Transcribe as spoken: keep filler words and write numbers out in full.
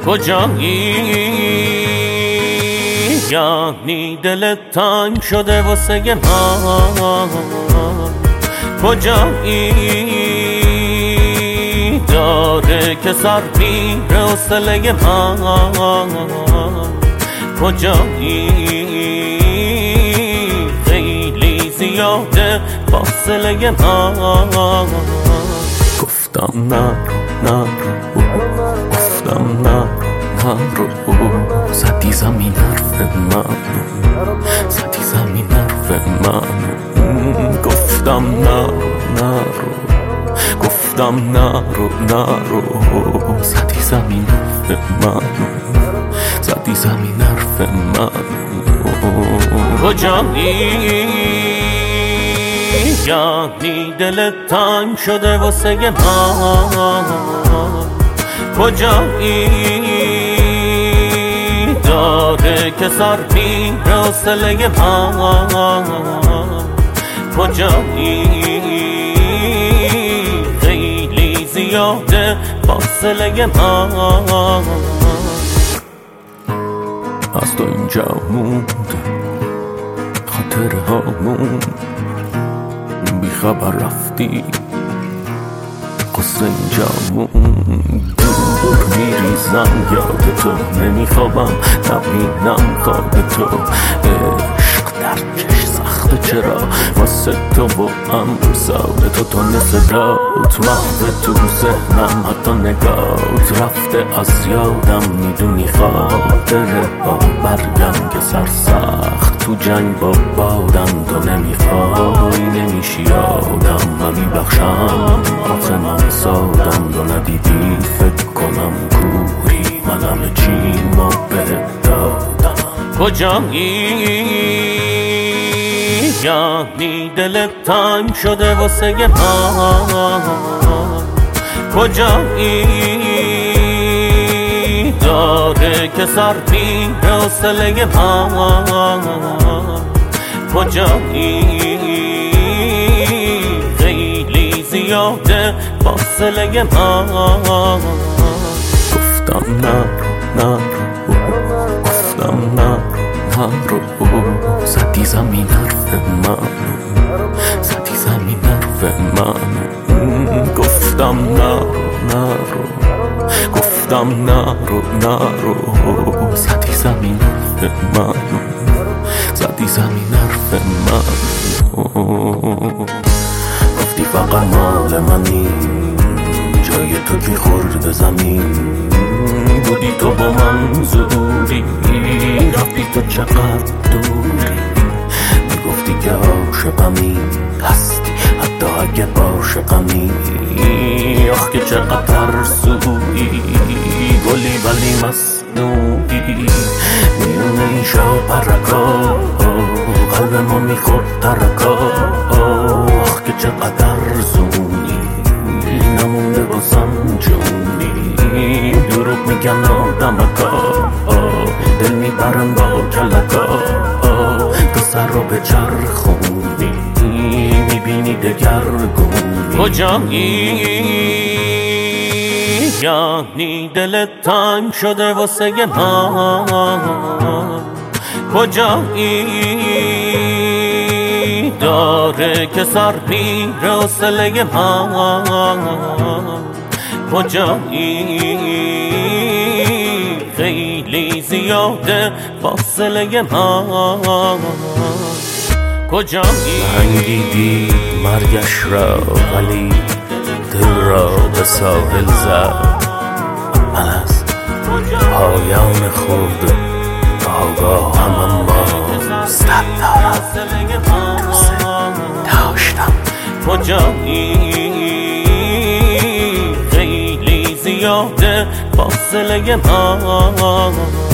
کجایی؟ یعنی دلت تنگ شده واسه من. کجایی؟ داره که سر میره حوصله من. کجایی؟ خیلی زیاده فاصله من. گفتم نرو نرو، گفتم نرو نرو، زدی زمین حرف من، زدی زمین حرف من. گفتم نرو نرو، گفتم نرو نرو، زدی زمین حرف من، زدی زمین حرف من. کجایی؟ یعنی دلت تنگ شده واسه من. کجایی؟ داره که سر میره حوصله من. کجایی؟ خیلی زیاده فاصله من. از تو اینجا موند خاطره هامون، بی خبر رفتی قصه اینجا موند. دور میریزم یاد تو، نمیخوابم نبینم خواب تو. عشق درکش سخته چرا واسه تو و هم ساده تو. تو نصدات محو تو ذهنم، حتی نگات رفته از یادم. میدونی خاطره ها برگم که سرسخت تو جنگ با بادم. تو نمیخوای نمیشی آدم، من میبخشم آخه من سادم. تو ندیدی فکر کنم کوری، من همه چیمو بهت دادم. کجایی؟ یعنی دلت تنگ شده واسه من. کجایی؟ داره که سر میره حوصله من. کجایی؟ خیلی زیاده فاصله من. گفتم نرو نرو، گفتم نرو نرو، زدی زمین حرف من، زدی زمین حرف من. گفتم نرو نرو، گفتم نرو نرو، زدی زمین حرف من، زدی زمین حرف من. گفتی فقط مال منی، جای تو کی خورد زمین. بودی تو با من زوری، رفتی تو چقدر دوری. میگفتی که عاشقمی هستی، حتی اگه عاشقمی. آخ که چقدر ترسویی، گلی ولی مصنوعی. میونه این شاپرکا قلب ما میخورد ترکا. آخ که چقدر زونی، نمونده بازم جونی. دروغ میگن آدمکا، دل میبرن با کلکا. تو سر رو به چرخونی، میبینی دگرگونی. کجایی؟ یعنی دلت تنگ شده واسه من. کجایی؟ داره که سر میره حوصله من. کجایی؟ خیلی زیاده فاصله من. کجایی؟ سنگیدی مرگش را، ولی دل را به ساحل زد. من از پایان خود آگاهم، اما صد دارم دوست داشتم. کجایی؟ خیلی زیاده فاصله من.